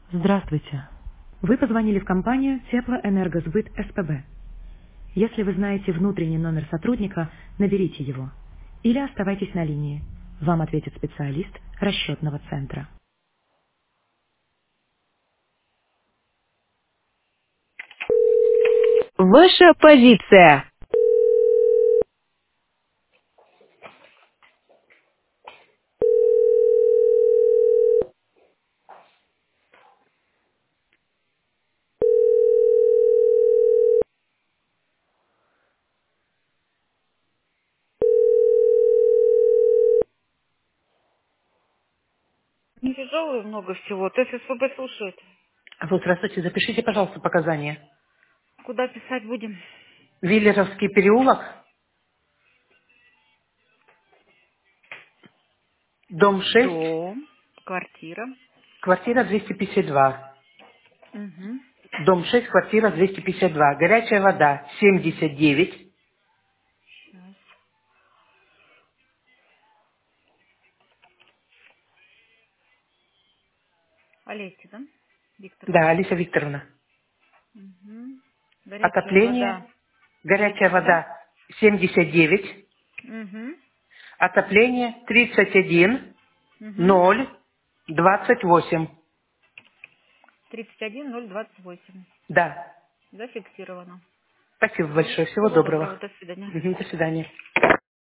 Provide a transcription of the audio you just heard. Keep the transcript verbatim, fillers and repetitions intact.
Здравствуйте. Вы позвонили в компанию Теплоэнергосбыт СПБ. Если вы знаете внутренний номер сотрудника, наберите его. Или оставайтесь на линии. Вам ответит специалист расчетного центра. Ваша позиция. Не тяжелый много всего. То есть СПБ слушает. Вот, здравствуйте, запишите, пожалуйста, показания. Куда писать будем? Виллеровский переулок, дом шесть, Дом, квартира. квартира двести пятьдесят два. Угу. Дом шесть, квартира двести пятьдесят два. Горячая вода, семьдесят девять. Сейчас. Олеся, да? Викторовна. Да, Алиса Викторовна. Угу. Горячая вода. Отопление, горячая семьдесят два. вода, семьдесят девять. Угу. Отопление тридцать один Угу. ноль двадцать восемь. тридцать один ноль двадцать восемь. Да. Зафиксировано. Спасибо Все. большое. Всего Всего доброго. доброго. До свидания. Мгм, до свидания.